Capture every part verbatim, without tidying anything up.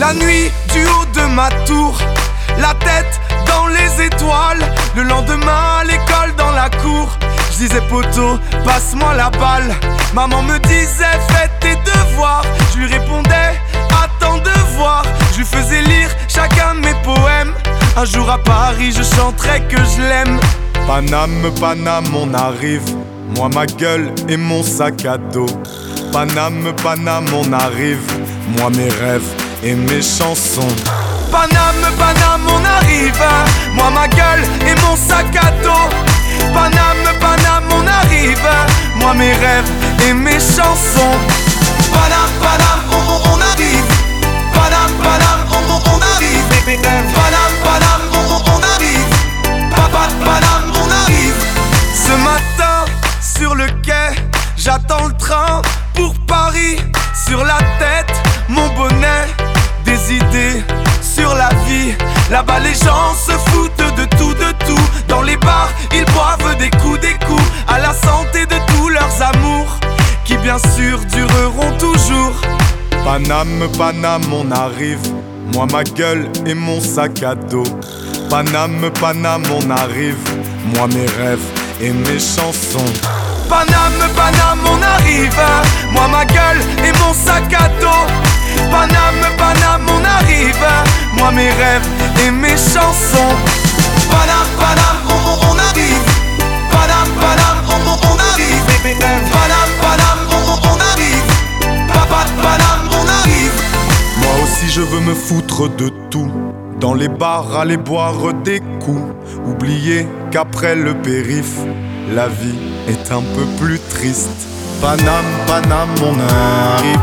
La nuit du haut de ma tour, la tête dans les étoiles. Le lendemain à l'école dans la cour, je disais poteau, passe-moi la balle. Maman me disait fais tes devoirs. Je lui répondais attends de voir. Je lui faisais lire chacun de mes poèmes. Un jour à Paris je chanterai que je l'aime. Paname, Paname, on arrive. Moi ma gueule et mon sac à dos. Paname, Paname, on arrive. Moi mes rêves et mes chansons. Paname, Paname, on arrive. Moi ma gueule et mon sac à dos. Paname, Paname, on arrive. Moi mes rêves et mes chansons. Paname, Paname, on, on, on arrive. Paname, Paname, on, on, on arrive. Paname, Paname, on, on, on arrive. Papa, Paname, on arrive. Ce matin, sur le quai, j'attends le train pour Paris. Sur la tête, mon bonnet. Des idées sur la vie. Là-bas les gens se foutent de tout, de tout. Dans les bars, ils boivent des coups, des coups. À la santé de tous leurs amours, qui bien sûr dureront toujours. Paname, Paname, on arrive. Moi ma gueule et mon sac à dos. Paname, Paname, on arrive. Moi mes rêves et mes chansons. Paname, Paname, on arrive. Moi ma gueule et mon sac à dos. Paname, Paname, on arrive. Moi mes rêves et mes chansons. Paname, Paname, on, on, on arrive. Paname, Paname, on, on, on arrive. Paname, Paname, on, on, on arrive. Papa, Paname, on arrive. Moi aussi je veux me foutre de tout. Dans les bars, aller boire des coups. Oublier qu'après le périph', la vie est un peu plus triste. Paname, Paname, on arrive.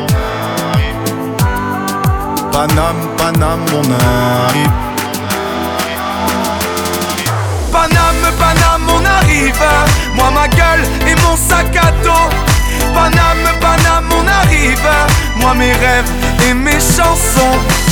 Paname, Paname, on arrive. Paname, Paname, on arrive. Moi ma gueule et mon sac à dos. Paname, Paname, on arrive. Moi mes rêves et mes chansons.